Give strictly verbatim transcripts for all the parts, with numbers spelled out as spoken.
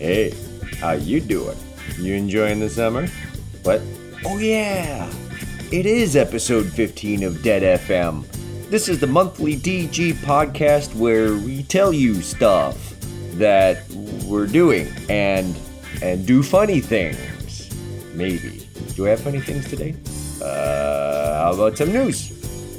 Hey, how you doing? You enjoying the summer? What? Oh yeah! It is episode fifteen of Dead F M. This is the monthly D G podcast where we tell you stuff that we're doing and and do funny things. Maybe. Do I have funny things today? Uh, how about some news?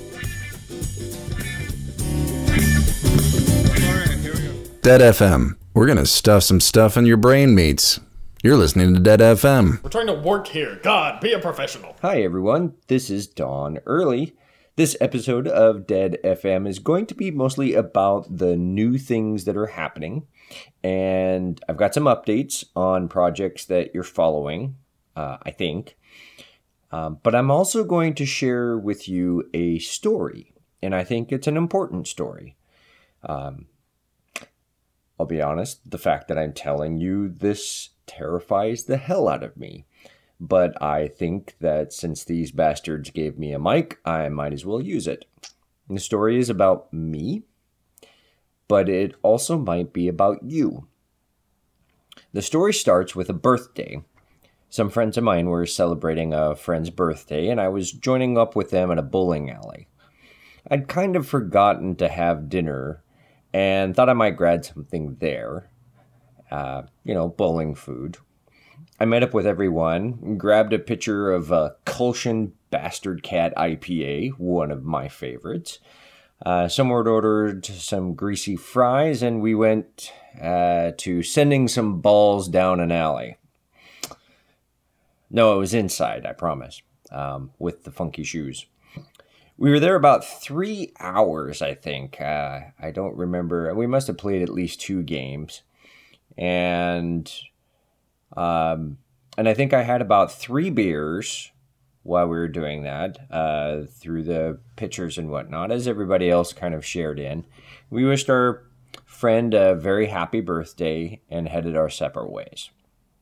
Dead F M. We're gonna stuff some stuff in your brain meats. You're listening to Dead F M. We're trying to work here. God, be a professional. Hi everyone, this is Don Early. This episode of Dead F M is going to be mostly about the new things that are happening. And I've got some updates on projects that you're following, uh, I think. Um, but I'm also going to share with you a story. And I think it's an important story. Um, I'll be honest, the fact that I'm telling you this terrifies the hell out of me. But I think that since these bastards gave me a mic, I might as well use it. The story is about me, but it also might be about you. The story starts with a birthday. Some friends of mine were celebrating a friend's birthday, and I was joining up with them at a bowling alley. I'd kind of forgotten to have dinner and thought I might grab something there. Uh, you know, bowling food. I met up with everyone, grabbed a pitcher of uh, Kulshan Bastard Cat I P A, one of my favorites. Uh, someone ordered some greasy fries, and we went uh, to sending some balls down an alley. No, it was inside, I promise, um, with the funky shoes. We were there about three hours, I think. Uh, I don't remember. We must have played at least two games. And um, and I think I had about three beers while we were doing that, uh, through the pitchers and whatnot, as everybody else kind of shared in. We wished our friend a very happy birthday and headed our separate ways.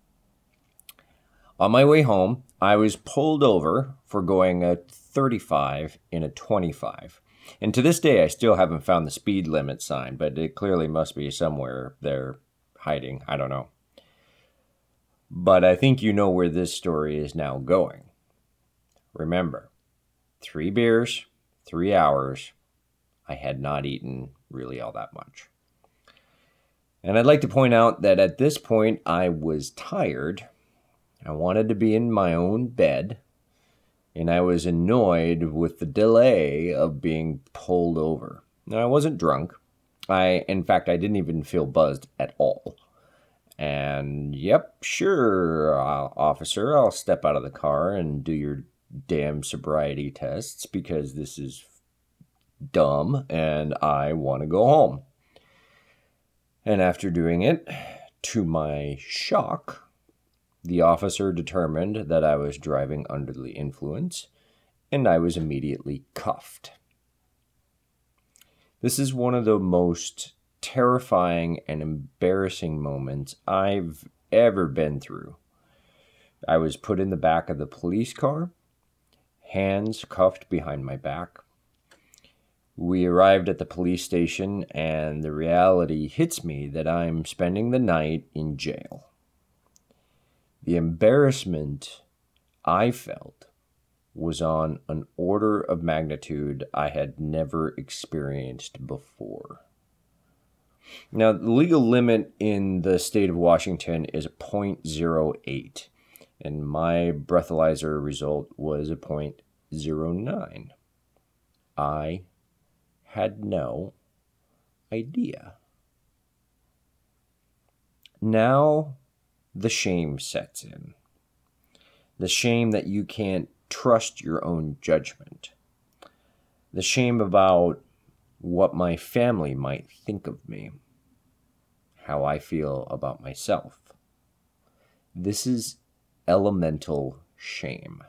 On my way home, I was pulled over for going a thirty-five in a twenty-five. And to this day, I still haven't found the speed limit sign, but it clearly must be somewhere there hiding. I don't know. But I think you know where this story is now going. Remember, three beers, three hours. I had not eaten really all that much. And I'd like to point out that at this point, I was tired. I wanted to be in my own bed, and I was annoyed with the delay of being pulled over. Now, I wasn't drunk. I, in fact, I didn't even feel buzzed at all. And, yep, sure, uh, officer, I'll step out of the car and do your damn sobriety tests because this is dumb and I want to go home. And after doing it, to my shock, the officer determined that I was driving under the influence, and I was immediately cuffed. This is one of the most terrifying and embarrassing moments I've ever been through. I was put in the back of the police car, hands cuffed behind my back. We arrived at the police station, and the reality hits me that I'm spending the night in jail. The embarrassment I felt was on an order of magnitude I had never experienced before. Now, the legal limit in the state of Washington is a point zero eight, and my breathalyzer result was a point zero nine. I had no idea. Now, the shame sets in. The shame that you can't trust your own judgment. The shame about what my family might think of me. How I feel about myself. This is elemental shame.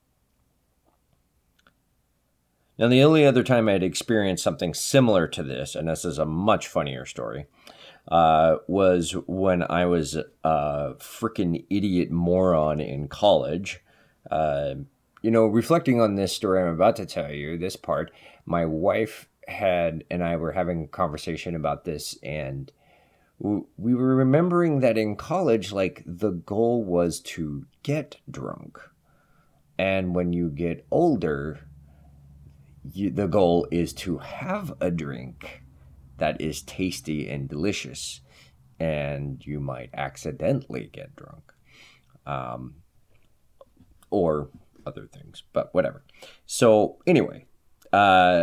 Now, the only other time I had experienced something similar to this, and this is a much funnier story, uh, was when I was a freaking idiot moron in college. Uh, you know, reflecting on this story I'm about to tell you, this part, my wife had and I were having a conversation about this, and we were remembering that in college, like, the goal was to get drunk. And when you get older, you, the goal is to have a drink that is tasty and delicious. And you might accidentally get drunk. Um, or other things, but whatever. So anyway, uh,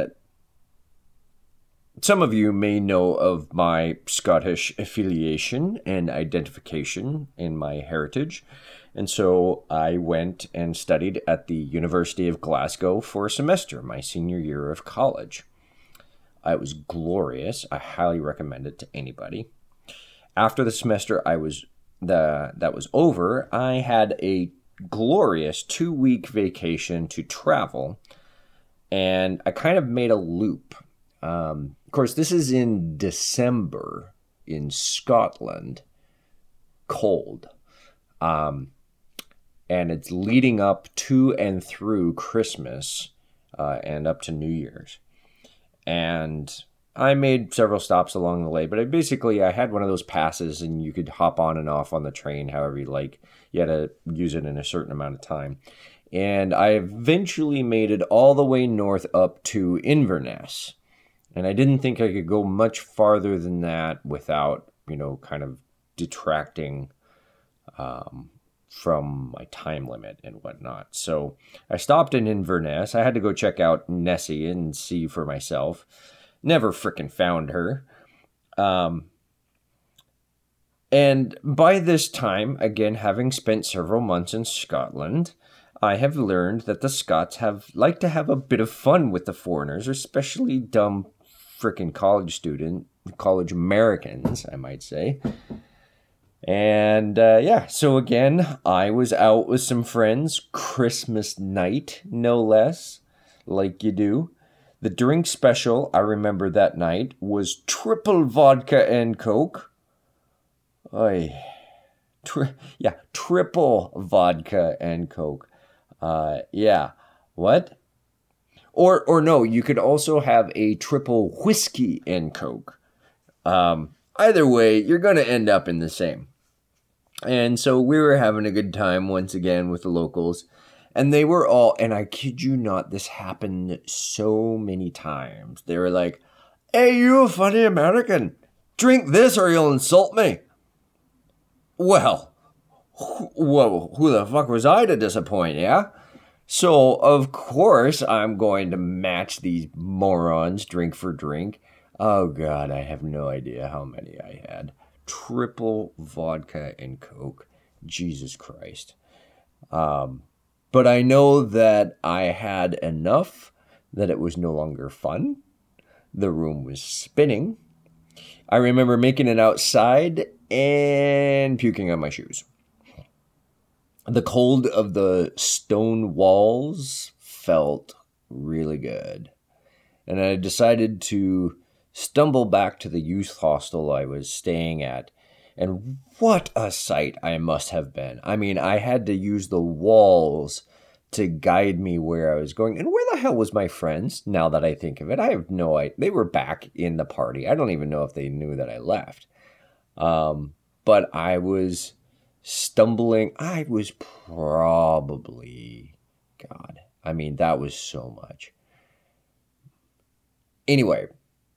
some of you may know of my Scottish affiliation and identification in my heritage. And so I went and studied at the University of Glasgow for a semester, my senior year of college. It was glorious. I highly recommend it to anybody. After the semester I was the that was over, I had a glorious two-week vacation to travel, and I kind of made a loop. Um, of course, this is in December in Scotland, cold, um, and it's leading up to and through Christmas uh, and up to New Year's. And I made several stops along the way, but I basically, I had one of those passes and you could hop on and off on the train however you like. You had to use it in a certain amount of time. And I eventually made it all the way north up to Inverness. And I didn't think I could go much farther than that without, you know, kind of detracting um, from my time limit and whatnot. So I stopped in Inverness. I had to go check out Nessie and see for myself. Never frickin' found her. Um, and by this time, again, having spent several months in Scotland, I have learned that the Scots have like to have a bit of fun with the foreigners, especially dumb frickin' college student, college Americans, I might say. And uh, yeah, so again, I was out with some friends, Christmas night, no less, like you do. The drink special, I remember that night, was triple vodka and Coke. Oy. Tri- yeah, triple vodka and Coke. Uh, yeah. What? Or or no, you could also have a triple whiskey and Coke. Um, either way, you're going to end up in the same. And so we were having a good time once again with the locals. And they were all, and I kid you not, this happened so many times. They were like, "Hey, you funny American, drink this or you'll insult me." Well, whoa, who the fuck was I to disappoint, yeah? So, of course, I'm going to match these morons drink for drink. Oh, God, I have no idea how many I had. Triple vodka and Coke. Jesus Christ. Um... But I know that I had enough that it was no longer fun. The room was spinning. I remember making it outside and puking on my shoes. The cold of the stone walls felt really good. And I decided to stumble back to the youth hostel I was staying at. And what a sight I must have been. I mean, I had to use the walls to guide me where I was going. And where the hell was my friends, now that I think of it? I have no idea. They were back in the party. I don't even know if they knew that I left. Um, but I was stumbling. I was probably, God, I mean, that was so much. Anyway,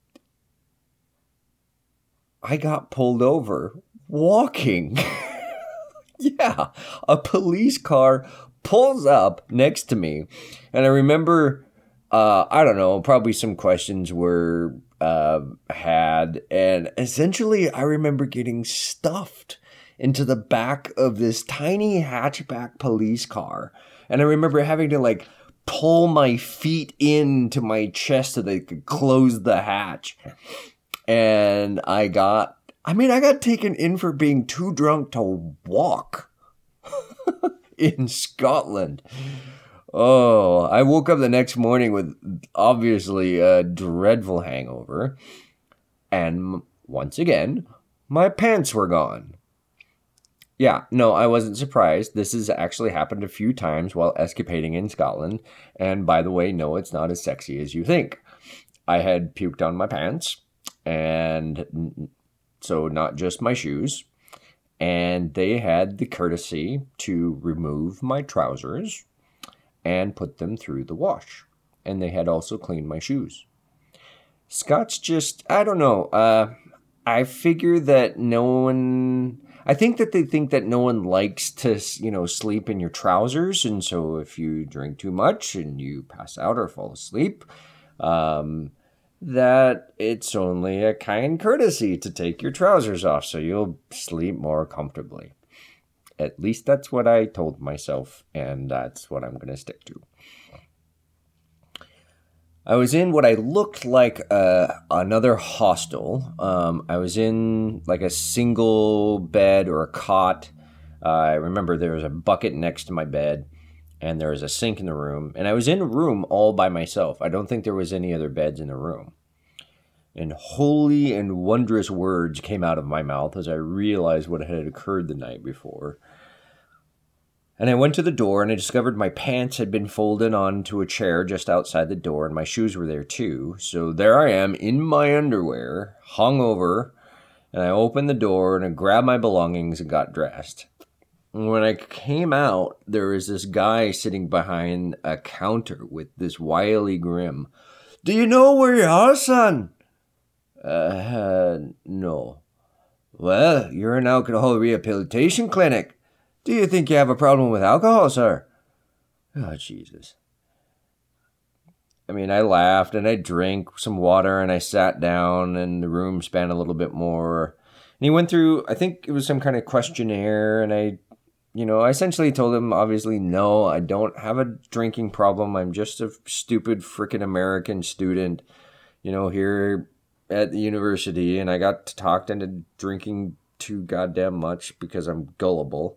I got pulled over walking. Yeah, a police car pulls up next to me. And I remember, uh, I don't know, probably some questions were uh, had. And essentially, I remember getting stuffed into the back of this tiny hatchback police car. And I remember having to, like, pull my feet into my chest so they could close the hatch. And I got, I mean, I got taken in for being too drunk to walk in Scotland. Oh, I woke up the next morning with obviously a dreadful hangover. And once again, my pants were gone. Yeah, no, I wasn't surprised. This has actually happened a few times while escapading in Scotland. And by the way, no, it's not as sexy as you think. I had puked on my pants. And so not just my shoes. And they had the courtesy to remove my trousers and put them through the wash. And they had also cleaned my shoes. Scots just, I don't know. Uh, I figure that no one, I think that they think that no one likes to, you know, sleep in your trousers. And so if you drink too much and you pass out or fall asleep, um, that it's only a kind courtesy to take your trousers off so you'll sleep more comfortably. At least that's what I told myself, and that's what I'm going to stick to. I was in what I looked like uh, another hostel. Um, I was in like a single bed or a cot. Uh, I remember there was a bucket next to my bed, and there was a sink in the room. And I was in a room all by myself. I don't think there was any other beds in the room. And holy and wondrous words came out of my mouth as I realized what had occurred the night before. And I went to the door, and I discovered my pants had been folded onto a chair just outside the door, and my shoes were there too. So there I am in my underwear, hung over, and I opened the door, and I grabbed my belongings and got dressed. And when I came out, there was this guy sitting behind a counter with this wily grin. "Do you know where you are, son?" Uh, uh, no. "Well, you're an alcohol rehabilitation clinic. Do you think you have a problem with alcohol, sir?" Oh, Jesus. I mean, I laughed, and I drank some water, and I sat down, and the room span a little bit more. And he went through, I think it was some kind of questionnaire, and I, you know, I essentially told him, obviously, no, I don't have a drinking problem. I'm just a stupid frickin' American student, you know, here at the university, and I got talked into drinking too goddamn much because I'm gullible.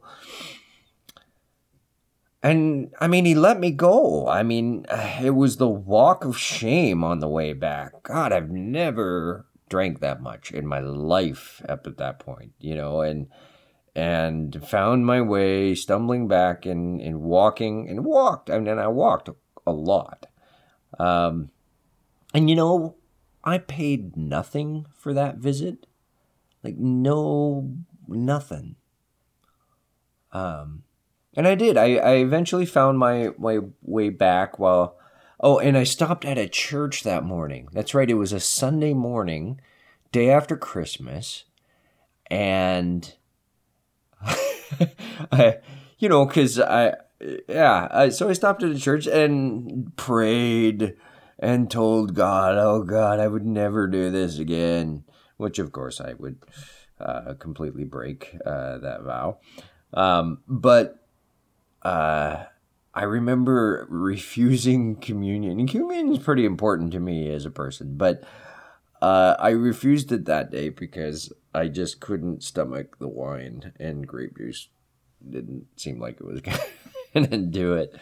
And, I mean, he let me go. I mean, it was the walk of shame on the way back. God, I've never drank that much in my life up at that point, you know, and and found my way stumbling back and, and walking and walked. I mean, I walked a lot. Um, and, you know, I paid nothing for that visit. Like, no, nothing. Um, and I did. I, I eventually found my, my way back while... Oh, and I stopped at a church that morning. That's right. It was a Sunday morning, day after Christmas. And... I, you know, because I, yeah, I, so I stopped at a church and prayed and told God, oh God, I would never do this again, which of course I would uh, completely break uh, that vow. Um, but uh, I remember refusing communion, and communion is pretty important to me as a person, but uh, I refused it that day because I just couldn't stomach the wine, and grape juice didn't seem like it was going to do it.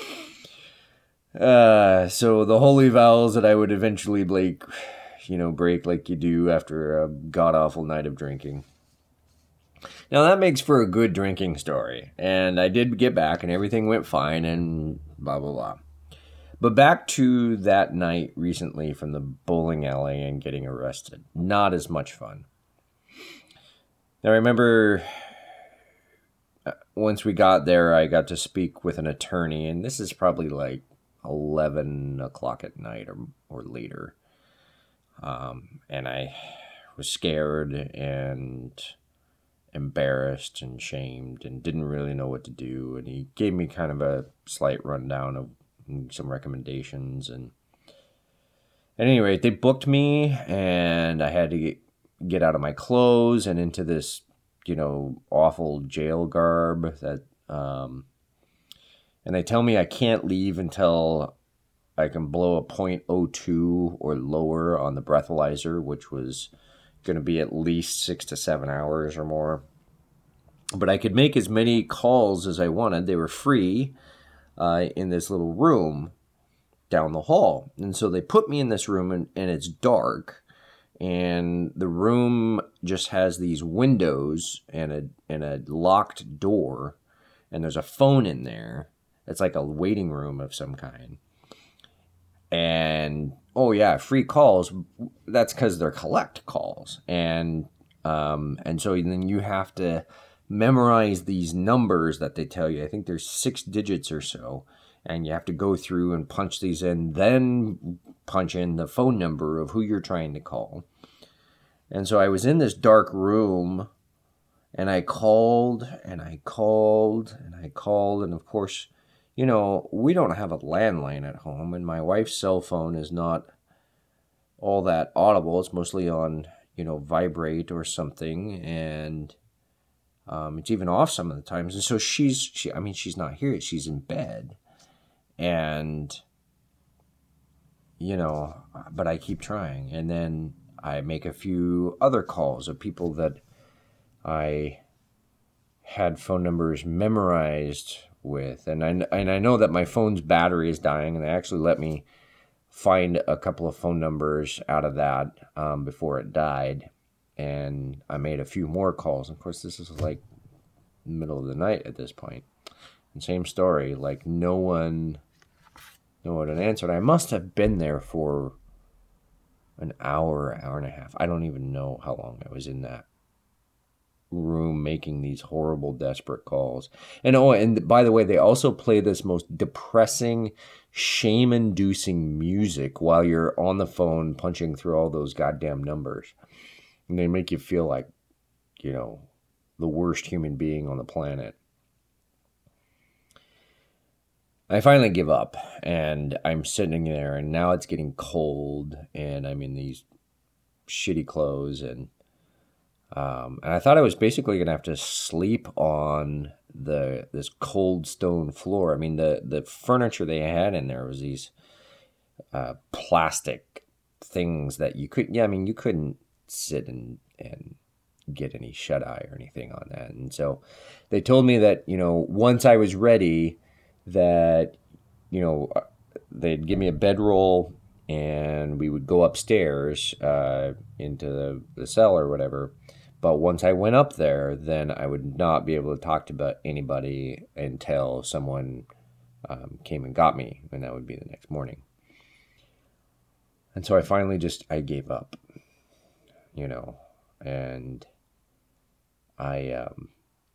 Uh, so the holy vows that I would eventually break, you know, break like you do after a god-awful night of drinking. Now that makes for a good drinking story, and I did get back, and everything went fine, and blah, blah, blah. But back to that night recently from the bowling alley and getting arrested. Not as much fun. Now, I remember once we got there, I got to speak with an attorney, and this is probably like eleven o'clock at night or, or later. Um, and I was scared and embarrassed and shamed and didn't really know what to do. And he gave me kind of a slight rundown of some recommendations. And at any rate, they booked me, and I had to get get out of my clothes and into this, you know, awful jail garb that, um, and they tell me I can't leave until I can blow a point oh two or lower on the breathalyzer, which was going to be at least six to seven hours or more. But I could make as many calls as I wanted. They were free uh, in this little room down the hall. And so they put me in this room, and, and it's dark. And the room just has these windows and a and a locked door, and there's a phone in there. It's like a waiting room of some kind. And, oh yeah, free calls. That's because they're collect calls. And Um, and so then you have to memorize these numbers that they tell you. I think there's six digits or so. And you have to go through and punch these in, then punch in the phone number of who you're trying to call. And so I was in this dark room, and I called, and I called, and I called. And of course, you know, we don't have a landline at home, and my wife's cell phone is not all that audible. It's mostly on, you know, vibrate or something, and um, it's even off some of the times. And so she's, she, I mean, she's not here. She's in bed. And, you know, but I keep trying. And then I make a few other calls of people that I had phone numbers memorized with. And I, and I know that my phone's battery is dying, and they actually let me find a couple of phone numbers out of that um, before it died. And I made a few more calls. Of course, this is like middle of the night at this point. And same story, like no one, no one had answered. I must have been there for an hour, hour and a half. I don't even know how long I was in that room making these horrible, desperate calls. And oh, and by the way, they also play this most depressing, shame-inducing music while you're on the phone punching through all those goddamn numbers. And they make you feel like, you know, the worst human being on the planet. I finally give up, and I'm sitting there, and now it's getting cold, and I'm in these shitty clothes, and um, and I thought I was basically gonna have to sleep on the this cold stone floor. I mean, the the furniture they had in there was these uh, plastic things that you couldn't. Yeah, I mean, you couldn't sit and and get any shut eye or anything on that. And so they told me that, you know, once I was ready, that, you know, they'd give me a bedroll and we would go upstairs uh, into the, the cell or whatever. But once I went up there, then I would not be able to talk to anybody until someone um, came and got me, and that would be the next morning. And so I finally just, I gave up, you know, and I, um,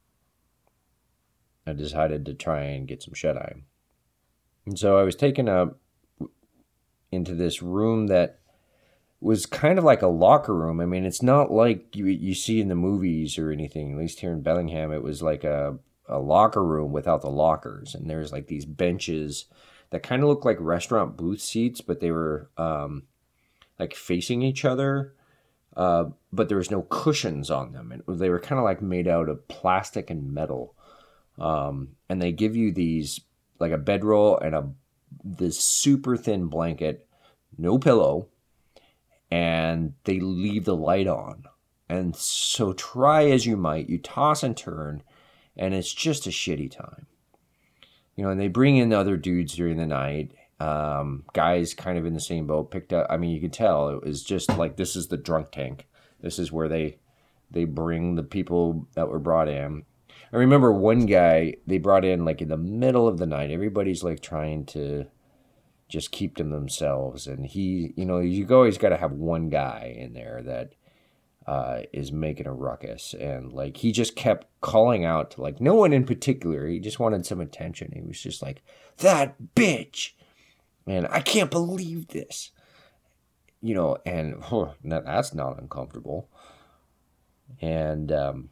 I decided to try and get some shut-eye. And so I was taken up into this room that was kind of like a locker room. I mean, it's not like you you see in the movies or anything. At least here in Bellingham, it was like a, a locker room without the lockers. And there's like these benches that kind of look like restaurant booth seats, but they were um, like facing each other. Uh, but there was no cushions on them. And they were kind of like made out of plastic and metal. Um, and they give you these, like a bedroll and a this super thin blanket, no pillow, and they leave the light on. And so try as you might, you toss and turn, and it's just a shitty time. You know, and they bring in other dudes during the night, um, guys kind of in the same boat, picked up. I mean, you could tell it was just like, this is the drunk tank. This is where they they bring the people that were brought in. I remember one guy they brought in like in the middle of the night. Everybody's like trying to just keep to themselves. And he, you know, you always got to have one guy in there that uh, is making a ruckus. And like, he just kept calling out to like, no one in particular. He just wanted some attention. He was just like, that bitch. And I can't believe this. You know, and oh, that's not uncomfortable. And, um,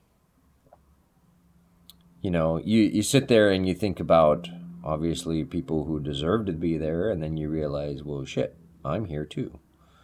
you know, you, you sit there and you think about, obviously, people who deserve to be there, and then you realize, well, shit, I'm here too.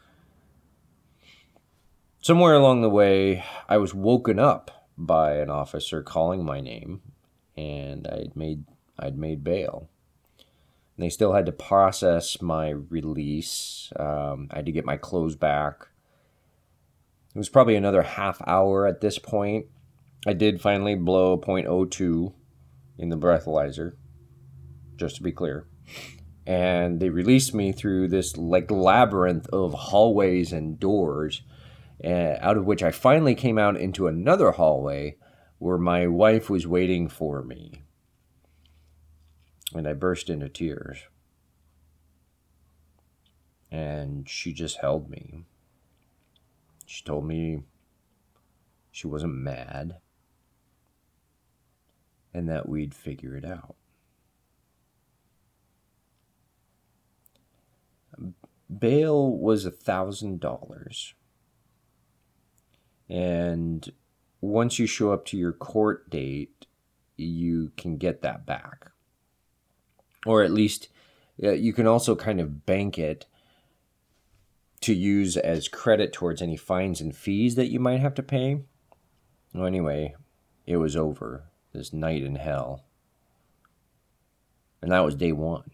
Somewhere along the way, I was woken up by an officer calling my name, and I'd made I'd made bail. And they still had to process my release. Um, I had to get my clothes back. It was probably another half hour at this point. I did finally blow point oh two in the breathalyzer, just to be clear. And they released me through this like labyrinth of hallways and doors, uh, out of which I finally came out into another hallway where my wife was waiting for me. And I burst into tears. And she just held me. She told me she wasn't mad, and that we'd figure it out. Bail was a thousand dollars. And once you show up to your court date, you can get that back. Or at least uh, you can also kind of bank it to use as credit towards any fines and fees that you might have to pay. Well, anyway, it was over. This night in hell. And that was day one.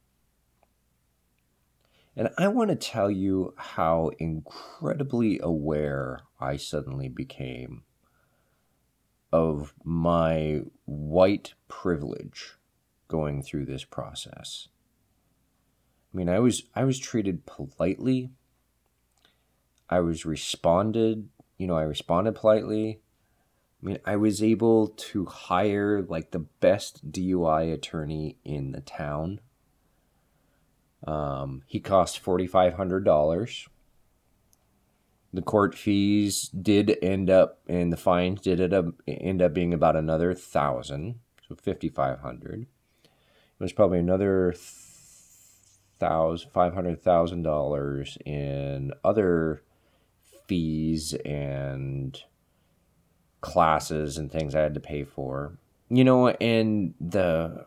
And I want to tell you how incredibly aware I suddenly became of my white privilege going through this process. I mean, I was I was treated politely. I was responded, you know, I responded politely. I mean, I was able to hire like the best D U I attorney in the town. Um, he cost four thousand five hundred dollars. The court fees did end up, and the fines did it up, end up being about another thousand, so five thousand five hundred dollars. It was probably another thousand, five hundred thousand dollars in other fees and classes and things I had to pay for. You know, and the...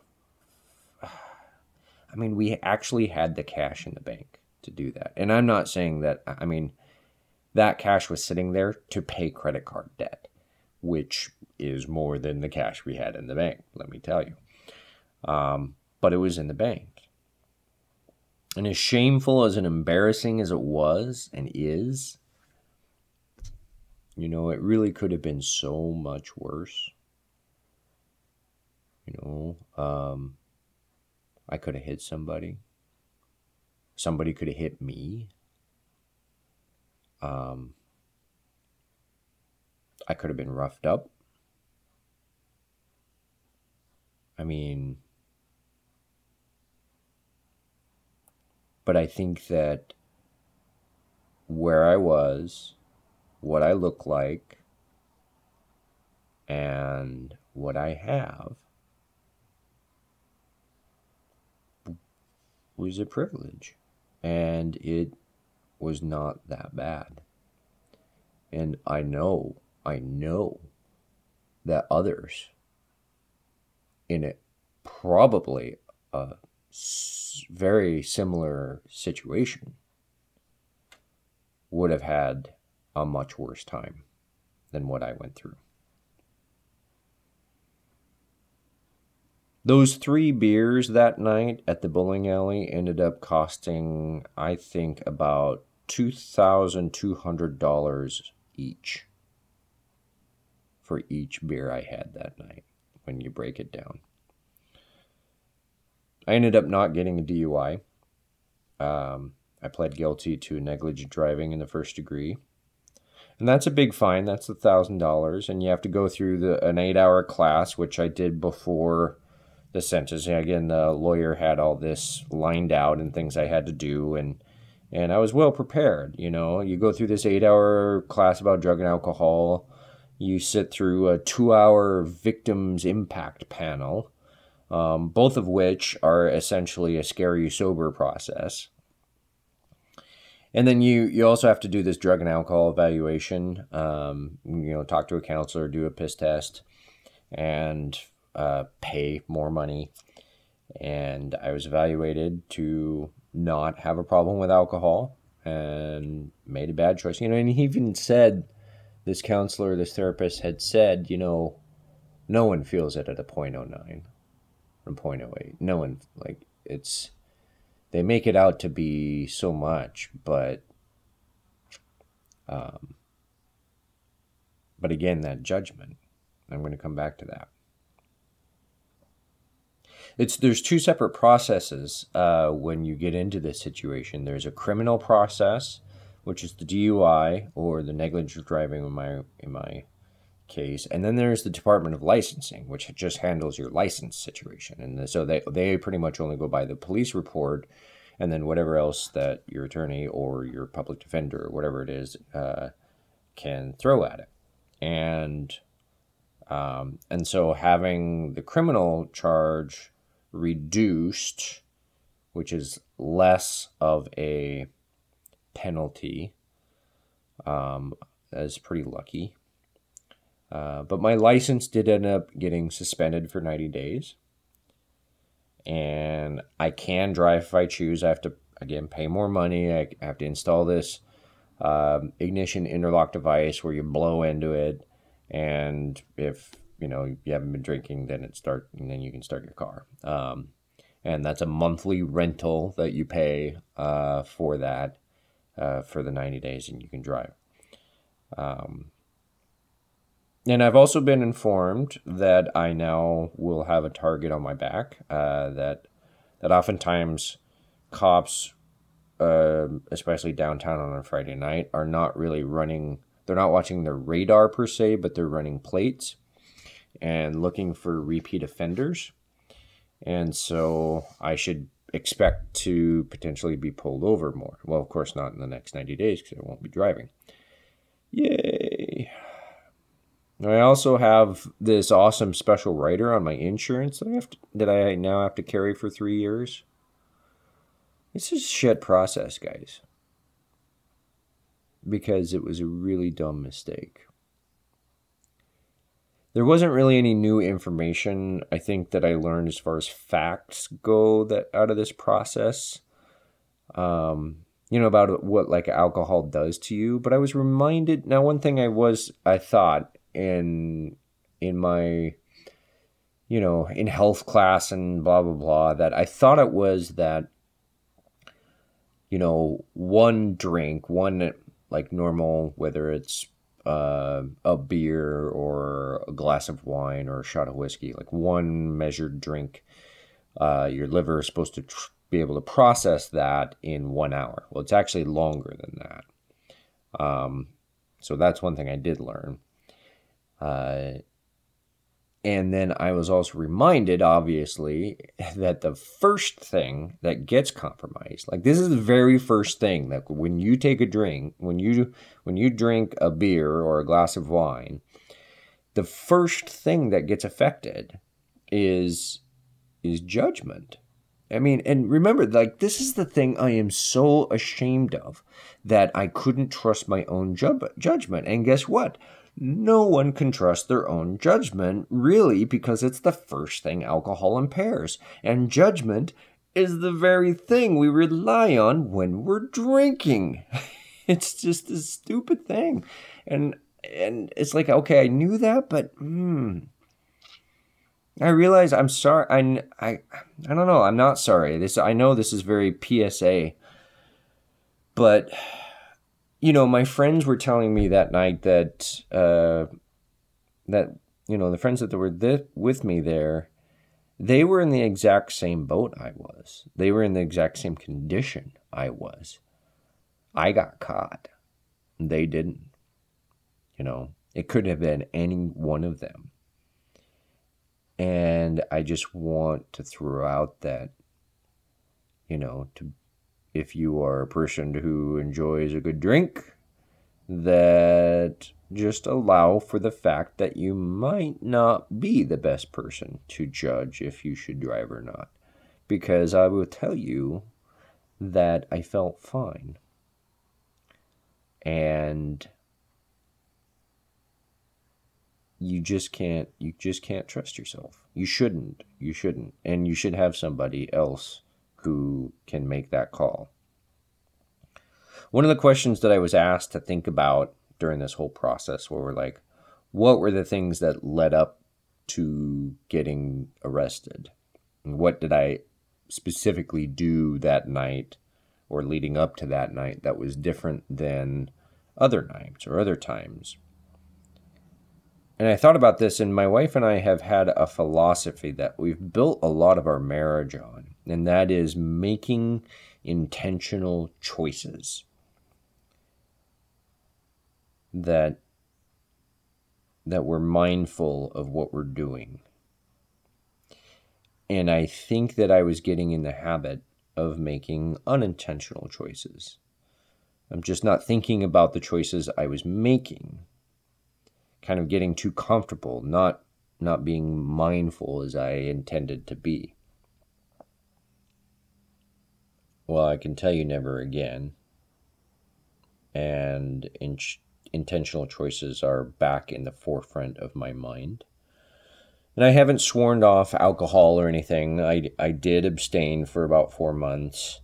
I mean, we actually had the cash in the bank to do that. And I'm not saying that, I mean, that cash was sitting there to pay credit card debt, which is more than the cash we had in the bank, let me tell you. Um, but it was in the bank. And as shameful, as and embarrassing as it was and is, you know, it really could have been so much worse. You know, um... I could have hit somebody. Somebody could have hit me. Um, I could have been roughed up. I mean, but I think that where I was, what I look like, and what I have was a privilege, and it was not that bad. And I know, I know that others in a probably a very similar situation would have had a much worse time than what I went through. Those three beers that night at the bowling alley ended up costing, I think, about two thousand two hundred dollars each for each beer I had that night, when you break it down. I ended up not getting a D U I. Um, I pled guilty to negligent driving in the first degree. And that's a big fine. That's one thousand dollars. And you have to go through the an eight-hour class, which I did before the sentence. And again, the lawyer had all this lined out and things I had to do, and and I was well prepared. You know, you go through this eight-hour class about drug and alcohol. You sit through a two-hour victims impact panel, um, both of which are essentially a scare you sober process. And then you, you also have to do this drug and alcohol evaluation, um, you know, talk to a counselor, do a piss test, and uh, pay more money. And I was evaluated to not have a problem with alcohol and made a bad choice. You know, and he even said, this counselor, this therapist had said, you know, no one feels it at a point oh nine or point oh eight. No one, like, it's... They make it out to be so much, but, um, but again, that judgment, I'm going to come back to that. It's, there's two separate processes, uh, when you get into this situation. There's a criminal process, which is the D U I or the negligent driving in my, in my case. And then there's the Department of Licensing, which just handles your license situation. And so they, they pretty much only go by the police report and then whatever else that your attorney or your public defender or whatever it is uh, can throw at it. And um, and so having the criminal charge reduced, which is less of a penalty, um, is pretty lucky. Uh, but my license did end up getting suspended for ninety days. And I can drive if I choose. I have to, again, pay more money. I have to install this um, ignition interlock device where you blow into it. And if, you know, you haven't been drinking, then it start, and then you can start your car. Um, and that's a monthly rental that you pay uh, for that uh, for the ninety days, and you can drive. Um, And I've also been informed that I now will have a target on my back, uh, that that oftentimes cops, uh, especially downtown on a Friday night, are not really running, they're not watching their radar per se, but they're running plates and looking for repeat offenders. And so I should expect to potentially be pulled over more. Well, of course, not in the next ninety days because I won't be driving. Yay. I also have this awesome special rider on my insurance that I have to, that I now have to carry for three years. It's a shit process, guys. Because it was a really dumb mistake. There wasn't really any new information, I think, that I learned as far as facts go that out of this process. Um, you know, about what like alcohol does to you. But I was reminded, now one thing I was, I thought, in in my, you know, in health class and blah, blah, blah, that I thought it was that, you know, one drink, one like normal, whether it's uh, a beer or a glass of wine or a shot of whiskey, like one measured drink, uh, your liver is supposed to tr- be able to process that in one hour. Well, it's actually longer than that. Um, so that's one thing I did learn. Uh, and then I was also reminded, obviously, that the first thing that gets compromised, like this is the very first thing that when you take a drink, when you when you drink a beer or a glass of wine, the first thing that gets affected is is judgment. I mean, and remember, like this is the thing I am so ashamed of, that I couldn't trust my own ju- judgment. And guess what? No one can trust their own judgment, really, because it's the first thing alcohol impairs. And judgment is the very thing we rely on when we're drinking. It's just a stupid thing. And and it's like, okay, I knew that, but hmm. I realize I'm sorry. I, I, I don't know. I'm not sorry. This I know this is very P S A. But you know, my friends were telling me that night that, uh, that, you know, the friends that were th- with me there, they were in the exact same boat I was. They were in the exact same condition I was. I got caught. They didn't. You know, it could have been any one of them. And I just want to throw out that, you know, to if you are a person who enjoys a good drink, that just allow for the fact that you might not be the best person to judge if you should drive or not. Because I will tell you that I felt fine. And you just can't, you just can't trust yourself. You shouldn't, you shouldn't. And you should have somebody else who can make that call. One of the questions that I was asked to think about during this whole process were like, what were the things that led up to getting arrested? And what did I specifically do that night or leading up to that night that was different than other nights or other times? And I thought about this, and my wife and I have had a philosophy that we've built a lot of our marriage on, and that is making intentional choices. That, that we're mindful of what we're doing. And I think that I was getting in the habit of making unintentional choices. I'm just not thinking about the choices I was making. kind of getting too comfortable, not not being mindful as I intended to be. Well, I can tell you never again. And in- intentional choices are back in the forefront of my mind. And I haven't sworn off alcohol or anything. I, I did abstain for about four months.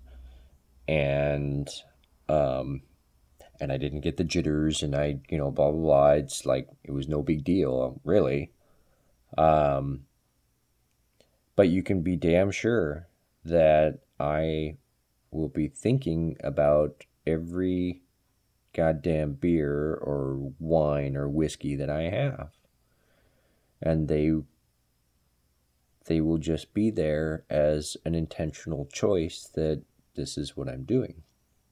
And um, and I didn't get the jitters, and I, you know, blah, blah, blah. It's like, it was no big deal, really. Um, but you can be damn sure that I will be thinking about every goddamn beer or wine or whiskey that I have. And they they will just be there as an intentional choice that this is what I'm doing.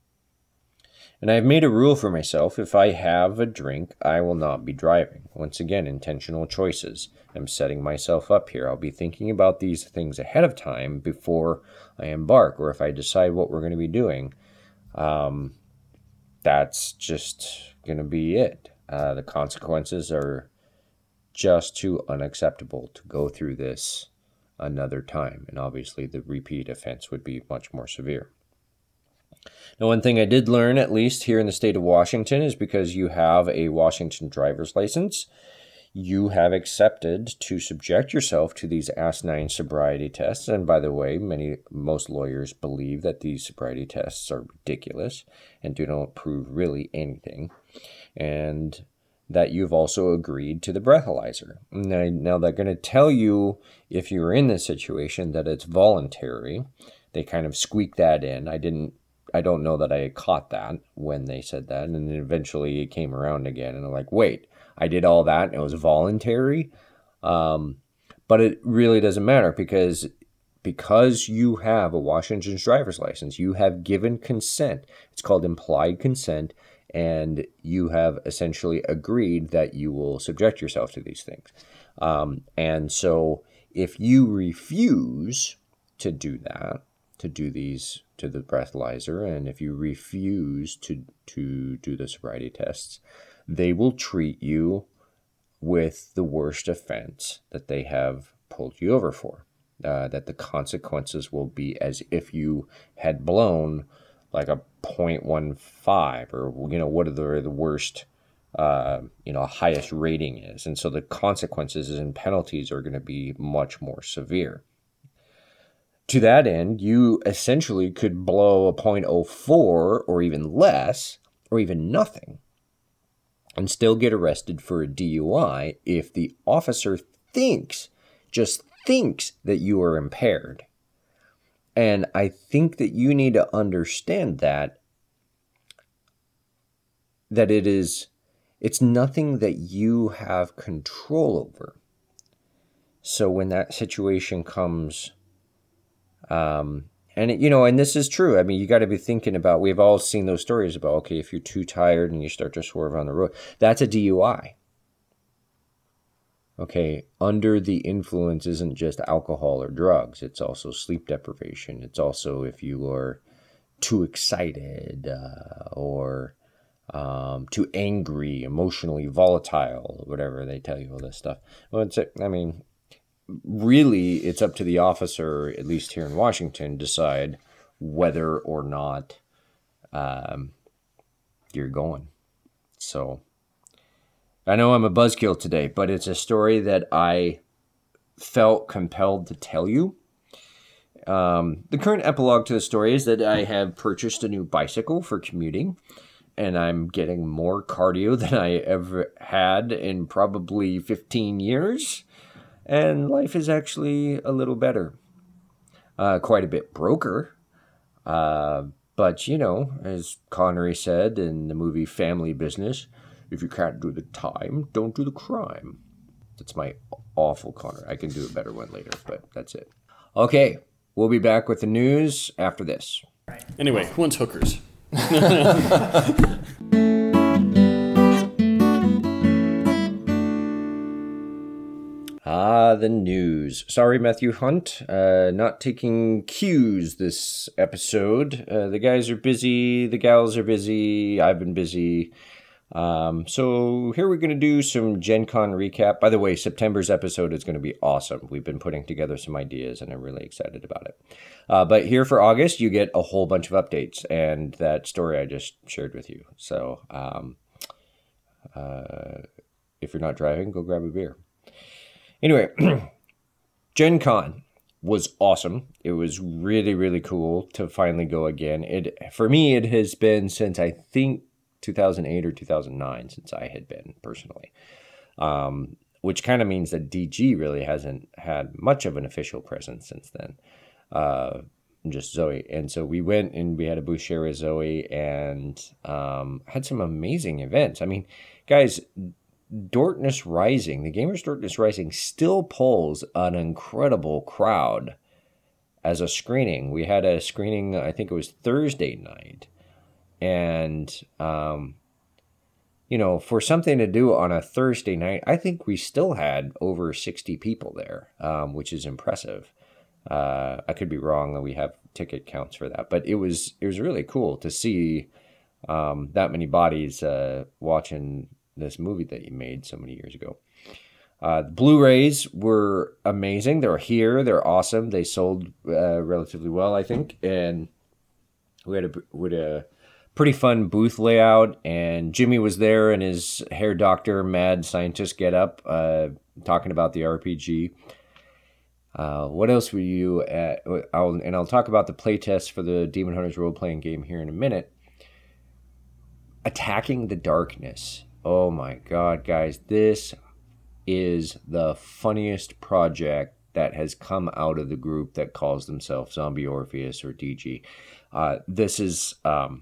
And I've made a rule for myself: if I have a drink, I will not be driving. Once again, intentional choices. I'm setting myself up here. I'll be thinking about these things ahead of time before I embark, or if I decide what we're going to be doing. Um, that's just going to be it. Uh, the consequences are just too unacceptable to go through this another time. And obviously the repeat offense would be much more severe. Now, one thing I did learn, at least here in the state of Washington, is because you have a Washington driver's license, you have accepted to subject yourself to these asinine sobriety tests. And by the way, many, most lawyers believe that these sobriety tests are ridiculous and do not prove really anything. And that you've also agreed to the breathalyzer. Now, now they're going to tell you, if you're in this situation, that it's voluntary. They kind of squeak that in. I didn't, I don't know that I caught that when they said that. And then eventually it came around again. And I'm like, wait, I did all that and it was voluntary? Um, but it really doesn't matter, because because you have a Washington driver's license, you have given consent. It's called implied consent. And you have essentially agreed that you will subject yourself to these things. Um, and so if you refuse to do that, to do these, to the breathalyzer, and if you refuse to, to do the sobriety tests, they will treat you with the worst offense that they have pulled you over for. Uh, that the consequences will be as if you had blown like a point one five, or, you know, what are the, the worst, uh, you know, highest rating is. And so the consequences and penalties are going to be much more severe. To that end, you essentially could blow a point oh four or even less, or even nothing, and still get arrested for a D U I if the officer thinks, just thinks, that you are impaired. And I think that you need to understand that, that it is, it's nothing that you have control over. So when that situation comes, um, and it, you know, and this is true. I mean, you got to be thinking about, we've all seen those stories about, okay, if you're too tired and you start to swerve on the road, that's a D U I. Okay, under the influence isn't just alcohol or drugs. It's also sleep deprivation. It's also if you are too excited uh, or um, too angry, emotionally volatile, whatever they tell you, all this stuff. Well, it's, I mean, really, it's up to the officer, at least here in Washington, decide whether or not um, you're going. So I know I'm a buzzkill today, but it's a story that I felt compelled to tell you. Um, the current epilogue to the story is that I have purchased a new bicycle for commuting, and I'm getting more cardio than I ever had in probably fifteen years, and life is actually a little better. Uh, quite a bit broker, uh, but, you know, as Connery said in the movie Family Business, if you can't do the time, don't do the crime. That's my awful Connor. I can do a better one later, but that's it. Okay, we'll be back with the news after this. Anyway, who wants hookers? Ah, the news. Sorry, Matthew Hunt. Uh, not taking cues this episode. Uh, the guys are busy. The gals are busy. I've been busy. Um, so here we're going to do some Gen Con recap. By the way, September's episode is going to be awesome. We've been putting together some ideas and I'm really excited about it. Uh, but here for August, you get a whole bunch of updates and that story I just shared with you. So um, uh, if you're not driving, go grab a beer. Anyway, Gen Con was awesome. It was really, really cool to finally go again. It for me, it has been since I think two thousand eight or two thousand nine since I had been personally, um, which kind of means that D G really hasn't had much of an official presence since then. Uh, just Zoe. And so we went and we had a booth share with Zoe and um, had some amazing events. I mean, guys, Darkness Rising, the Gamers Darkness Rising still pulls an incredible crowd as a screening. We had a screening, I think it was Thursday night. And, um, you know, for something to do on a Thursday night, I think we still had over sixty people there, um, which is impressive. Uh, I could be wrong. We have ticket counts for that, but it was, it was really cool to see, um, that many bodies, uh, watching this movie that you made so many years ago. Uh, Blu-rays were amazing. They're here. They're awesome. They sold, uh, relatively well, I think. And we had a, we had a, pretty fun booth layout, and Jimmy was there in his hair doctor, mad scientist getup, uh, talking about the R P G. Uh, what else were you at? I'll, and I'll talk about the playtest for the Demon Hunters role-playing game here in a minute. Attacking the Darkness. Oh my God, guys. This is the funniest project that has come out of the group that calls themselves Zombie Orpheus or D G. Uh, this is... Um,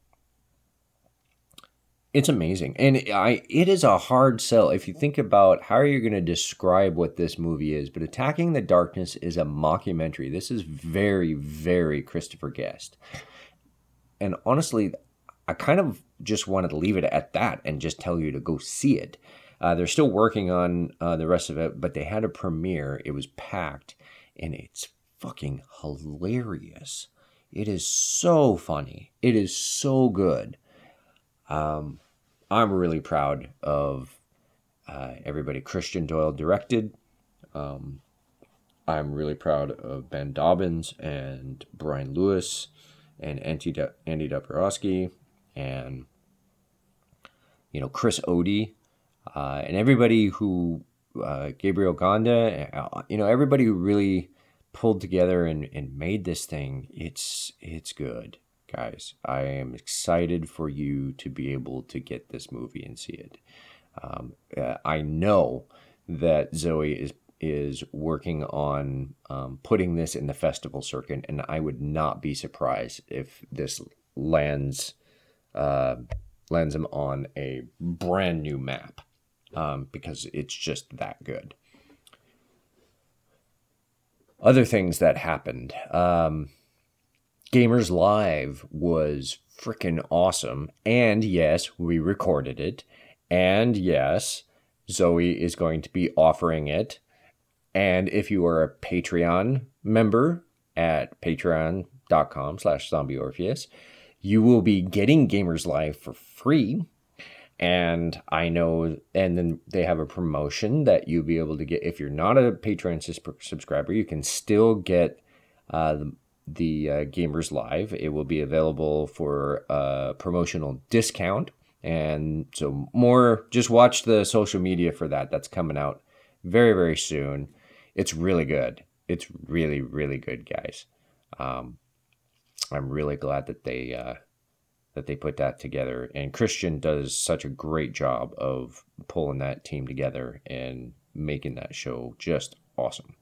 It's amazing. And I it is a hard sell if you think about how you're going to describe what this movie is. But Attacking the Darkness is a mockumentary. This is very, very Christopher Guest. And honestly, I kind of just wanted to leave it at that and just tell you to go see it. Uh, they're still working on uh, the rest of it, but they had a premiere. It was packed, and it's fucking hilarious. It is so funny. It is so good. Um, I'm really proud of uh, everybody. Christian Doyle directed. Um, I'm really proud of Ben Dobbins and Brian Lewis and Andy, Andy Dobrowski and, you know, Chris Odie uh, and everybody who, uh, Gabriel Gonda, uh, you know, everybody who really pulled together and, and made this thing. It's, it's good. Guys, I am excited for you to be able to get this movie and see it. Um, uh, I know that Zoe is is working on um, putting this in the festival circuit, and I would not be surprised if this lands uh, lands them on a brand new map um, because it's just that good. Other things that happened. Um, Gamers Live was freaking awesome. And yes, we recorded it. And yes, Zoe is going to be offering it. And if you are a Patreon member at patreon.com slash zombieorpheus, you will be getting Gamers Live for free. And I know, and then they have a promotion that you'll be able to get. If you're not a Patreon sus- subscriber, you can still get uh, the the uh, Gamers Live. It will be available for a promotional discount. And so more, just watch the social media for that. That's coming out very, very soon. It's really good. It's really, really good, guys. Um, I'm really glad that they, uh, that they put that together. And Christian does such a great job of pulling that team together and making that show just awesome.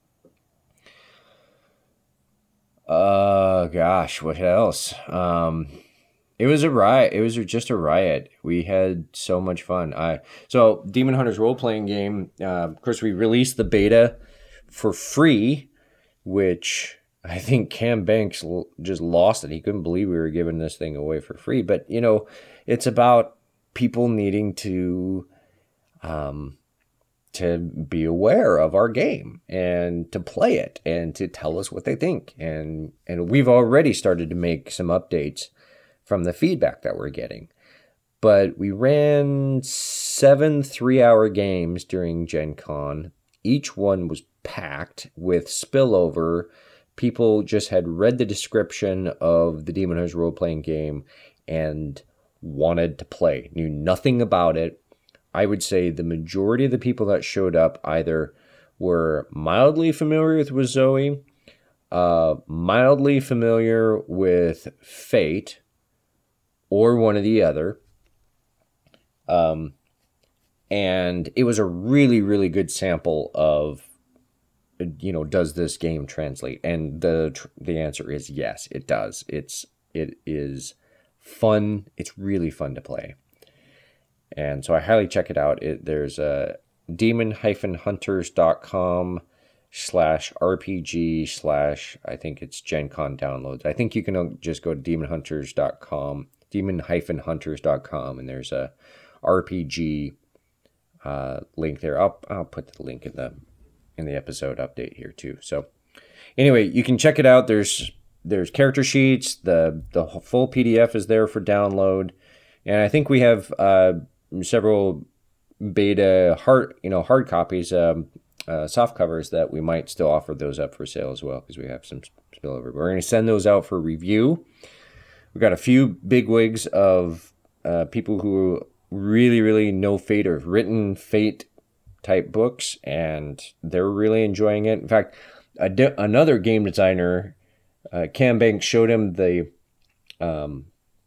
Uh, gosh, what else? Um, it was a riot. It was just a riot. We had so much fun. I so Demon Hunters role-playing game. Uh, of course, we released the beta for free, which I think Cam Banks l- just lost it. He couldn't believe we were giving this thing away for free. But you know, it's about people needing to, um. to be aware of our game and to play it and to tell us what they think. And, and we've already started to make some updates from the feedback that we're getting. But we ran seven three-hour games during Gen Con. Each one was packed with spillover. People just had read the description of the Demon Hunters role-playing game and wanted to play, knew nothing about it. I would say the majority of the people that showed up either were mildly familiar with Zoe, uh, mildly familiar with Fate, or one or the other. Um, and it was a really, really good sample of, you know, does this game translate? And the the answer is yes, it does. It's it is fun. It's really fun to play. And so I highly check it out. It, there's a demon hunters dot com slash RPG slash, I think it's Gen Con downloads. I think you can just go to demon hunters dot com, demon hunters dot com, and there's a R P G uh, link there. I'll I'll put the link in the in the episode update here too. So anyway, you can check it out. There's there's character sheets. The the full P D F is there for download, and I think we have uh, several beta hard you know hard copies, um, uh, soft covers that we might still offer those up for sale as well because we have some spillover. We're going to send those out for review. We've got a few bigwigs of uh, people who really, really know Fate or have written Fate type books, and they're really enjoying it. In fact, a de- another game designer, uh, Cam Banks, showed him the um,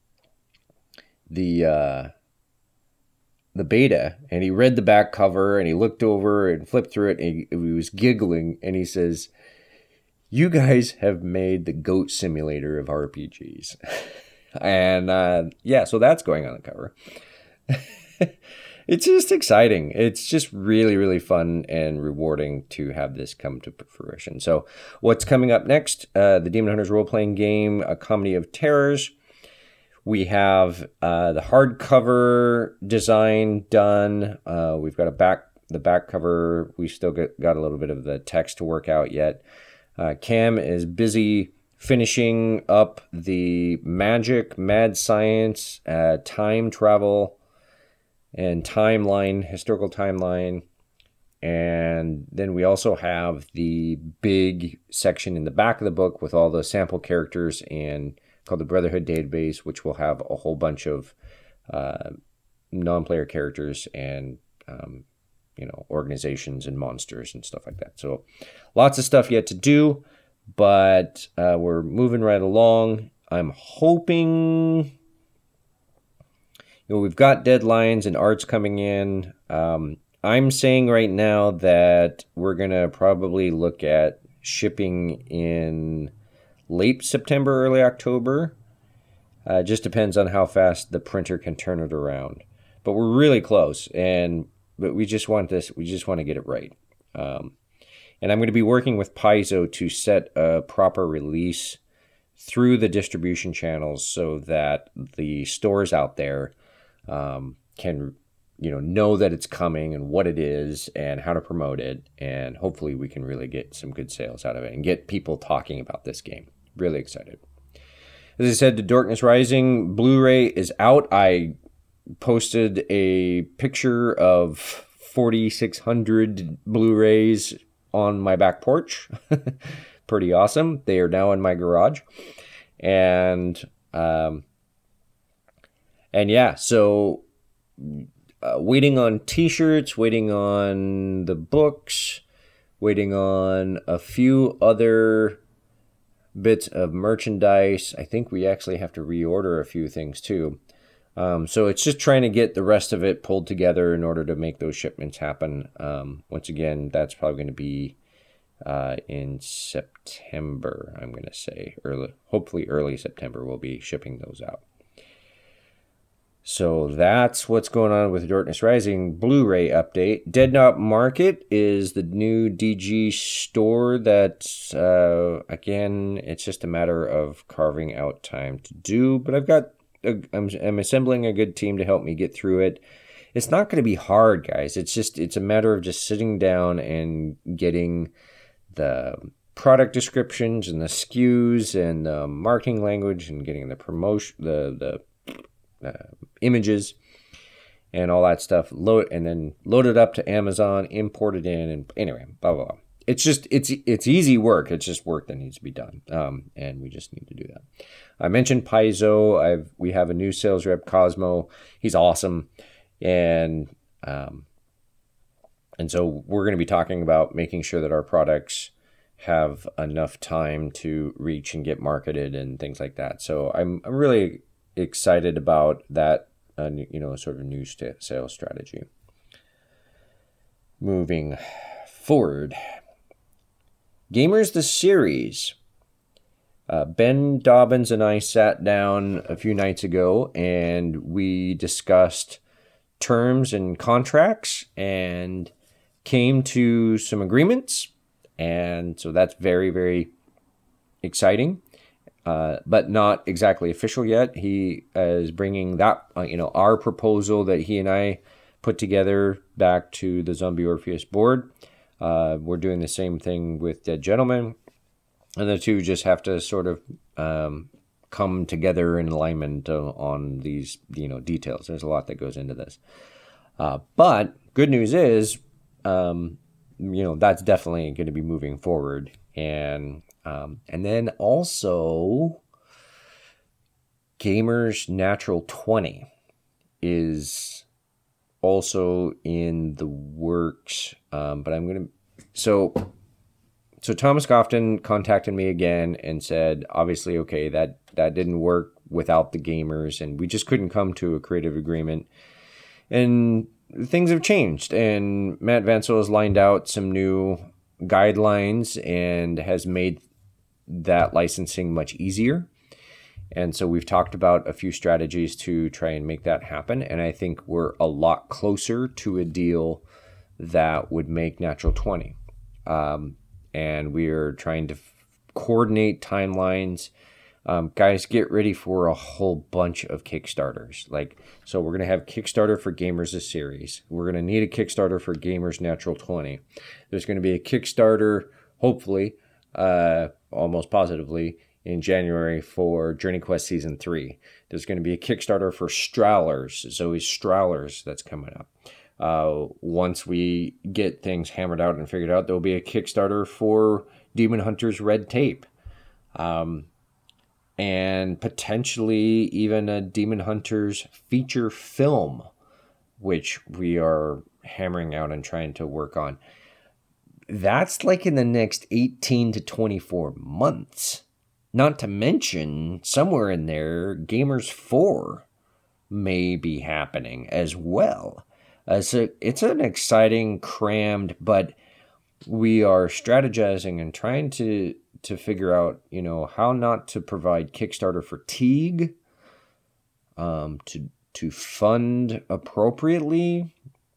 the uh, the beta, and he read the back cover, and he looked over and flipped through it, and he, he was giggling, and he says, "You guys have made the GOAT simulator of R P Gs." And uh, yeah, so that's going on the cover. It's just exciting. It's just really, really fun and rewarding to have this come to fruition. So what's coming up next? Uh, the Demon Hunters role-playing game, A Comedy of Terrors. We have uh, the hardcover design done. Uh, we've got a back the back cover. We still got, got a little bit of the text to work out yet. Uh, Cam is busy finishing up the magic, mad science, uh, time travel, and timeline, historical timeline. And then we also have the big section in the back of the book with all the sample characters and called the Brotherhood Database, which will have a whole bunch of uh, non-player characters and um, you know, organizations and monsters and stuff like that. So lots of stuff yet to do, but uh, we're moving right along. I'm hoping, you know, we've got deadlines and art's coming in. Um, I'm saying right now that we're going to probably look at shipping in late September, early October. Uh, it just depends on how fast the printer can turn it around. But we're really close, and but we just want this. We just want to get it right. Um, and I'm going to be working with Paizo to set a proper release through the distribution channels so that the stores out there um, can, you know, know that it's coming and what it is and how to promote it. And hopefully we can really get some good sales out of it and get people talking about this game. Really excited. As I said, The Darkness Rising Blu-ray is out. I posted a picture of forty-six hundred Blu-rays on my back porch. Pretty awesome. They are now in my garage. And, um, and yeah, so uh, waiting on t-shirts, waiting on the books, waiting on a few other bits of merchandise. I think we actually have to reorder a few things too. Um, so it's just trying to get the rest of it pulled together in order to make those shipments happen. Um, once again, that's probably going to be uh, in September, I'm going to say. Early, hopefully early September we'll be shipping those out. So that's what's going on with Darkness Rising Blu-ray update. Dead Knot Market is the new D G store that, uh, again, it's just a matter of carving out time to do. But I've got, a, I'm, I'm assembling a good team to help me get through it. It's not going to be hard, guys. It's just, it's a matter of just sitting down and getting the product descriptions and the S K Us and the marketing language and getting the promotion, the, the, Uh, images and all that stuff, load and then load it up to Amazon, import it in, and anyway, blah blah blah. It's just it's it's easy work. It's just work that needs to be done, um, and we just need to do that. I mentioned Paizo. I've we have a new sales rep, Cosmo. He's awesome, and um, and so we're going to be talking about making sure that our products have enough time to reach and get marketed and things like that. So I'm I'm really excited about that. Uh, you know, sort of new st- sales strategy. Moving forward, Gamers the Series. Uh, Ben Dobbins and I sat down a few nights ago and we discussed terms and contracts and came to some agreements. And so that's very, very exciting. Uh, but not exactly official yet. He uh, is bringing that, uh, you know, our proposal that he and I put together back to the Zombie Orpheus board. Uh, we're doing the same thing with Dead Gentleman. And the two just have to sort of um, come together in alignment uh, on these, you know, details. There's a lot that goes into this. Uh, but good news is, um, you know, that's definitely going to be moving forward. And Um, and then also, Gamers Natural twenty is also in the works. Um, but I'm going to, so, so Thomas Gofton contacted me again and said, obviously, okay, that, that didn't work without the gamers and we just couldn't come to a creative agreement. And things have changed and Matt Vancil has lined out some new guidelines and has made that licensing much easier. And so we've talked about a few strategies to try and make that happen. And I think we're a lot closer to a deal that would make Natural twenty. Um, and we're trying to f- coordinate timelines. Um, guys, get ready for a whole bunch of Kickstarters. Like, so we're going to have Kickstarter for Gamers the Series. We're going to need a Kickstarter for Gamers Natural twenty. There's going to be a Kickstarter, hopefully, uh, almost positively, in January for Journey Quest Season three. There's going to be a Kickstarter for Strowlers, Zoe Strowlers, that's coming up. Uh, once we get things hammered out and figured out, there'll be a Kickstarter for Demon Hunters Red Tape. Um, and potentially even a Demon Hunters feature film, which we are hammering out and trying to work on. That's like in the next eighteen to twenty-four months. Not to mention, somewhere in there, Gamers four may be happening as well. Uh, so it's an exciting, crammed, but we are strategizing and trying to, to figure out, you know, how not to provide Kickstarter fatigue, um, to to fund appropriately,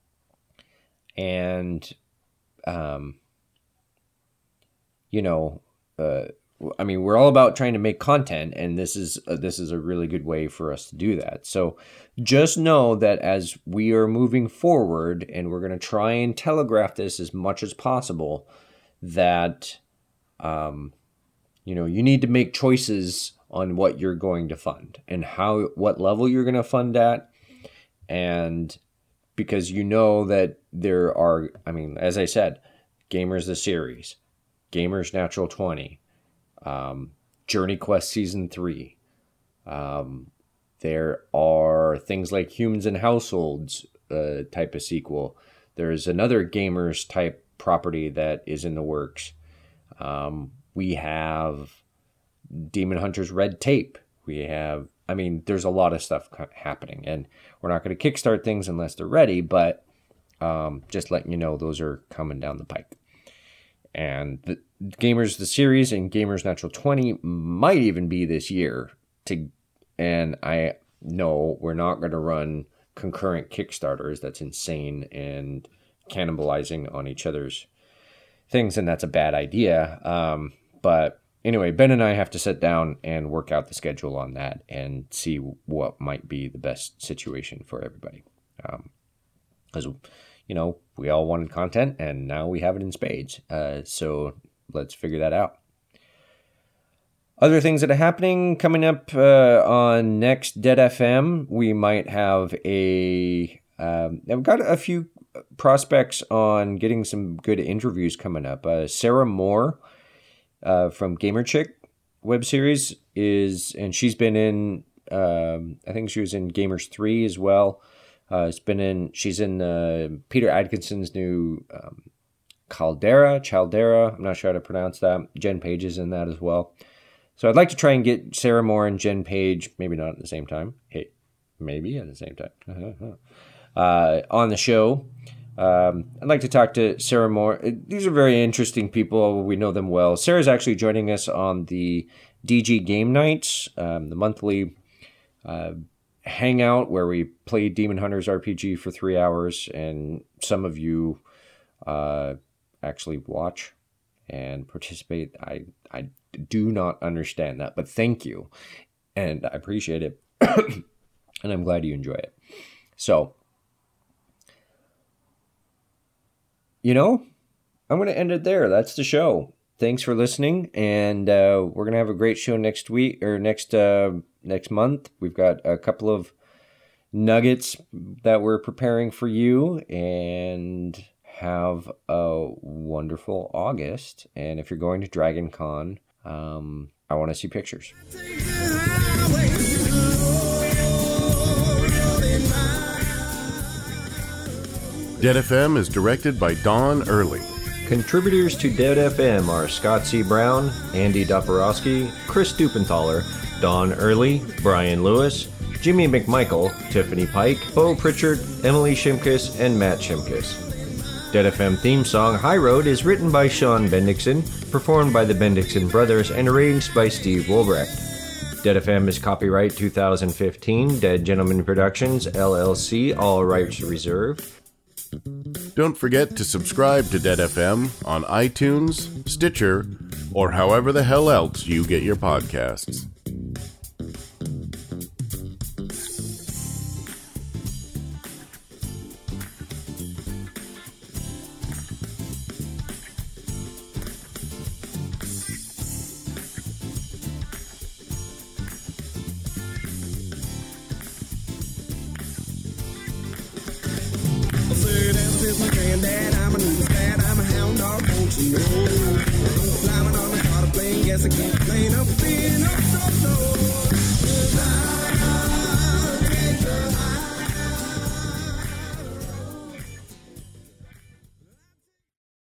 and Um, you know, uh, I mean, we're all about trying to make content, and this is uh, this is a really good way for us to do that. So just know that as we are moving forward, and we're going to try and telegraph this as much as possible, that, um, you know, you need to make choices on what you're going to fund and how, what level you're going to fund at, and because you know that there are, I mean, as I said, Gamers the Series, Gamers Natural twenty, um, Journey Quest Season three. Um, there are things like Humans and Households uh, type of sequel. There's another Gamers type property that is in the works. Um, we have Demon Hunters Red Tape. We have, I mean, there's a lot of stuff happening, and we're not going to kickstart things unless they're ready, but um, just letting you know, those are coming down the pike. And the Gamers the Series and Gamers Natural twenty might even be this year. To, and I know we're not going to run concurrent Kickstarters. That's insane and cannibalizing on each other's things, and that's a bad idea. Um, but anyway, Ben and I have to sit down and work out the schedule on that and see what might be the best situation for everybody. Because, um, you know, we all wanted content, and now we have it in spades. Uh, so let's figure that out. Other things that are happening coming up uh, on next Dead F M, we might have a um, I've got a few prospects on getting some good interviews coming up. Uh, Sarah Moore uh, from Gamer Chick web series is, and she's been in, um, I think she was in Gamers three as well. Uh, it's been in, she's in uh, Peter Adkinson's new um, Caldera, Chaldera, I'm not sure how to pronounce that. Jen Page is in that as well. So I'd like to try and get Sarah Moore and Jen Page, maybe not at the same time. Hey, maybe at the same time. uh, on the show. Um, I'd like to talk to Sarah Moore. These are very interesting people. We know them well. Sarah's actually joining us on the D G Game Nights, um, the monthly uh, hangout where we play Demon Hunters R P G for three hours, and some of you uh, actually watch and participate. I I do not understand that, but thank you, and I appreciate it, and I'm glad you enjoy it. So, you know, I'm going to end it there. That's the show. Thanks for listening, and uh, we're going to have a great show next week, or next uh, next month. We've got a couple of nuggets that we're preparing for you, and have a wonderful August. And if you're going to Dragon Con, um, I want to see pictures. Dead F M is directed by Don Early. Contributors to Dead F M are Scott C. Brown, Andy Doporowski, Chris Dupenthaler, Don Early, Brian Lewis, Jimmy McMichael, Tiffany Pike, Bo Pritchard, Emily Shimkus, and Matt Shimkus. Dead F M theme song High Road is written by Sean Bendixson, performed by the Bendixson Brothers, and arranged by Steve Wolbrecht. Dead F M is copyright two thousand fifteen, Dead Gentleman Productions, L L C, all rights reserved. Don't forget to subscribe to Dead F M on iTunes, Stitcher, or however the hell else you get your podcasts. Dad, I'm a new dad, I'm a hound dog, won't you know? Climbing on the car plane, guess I can't complain of being up so low.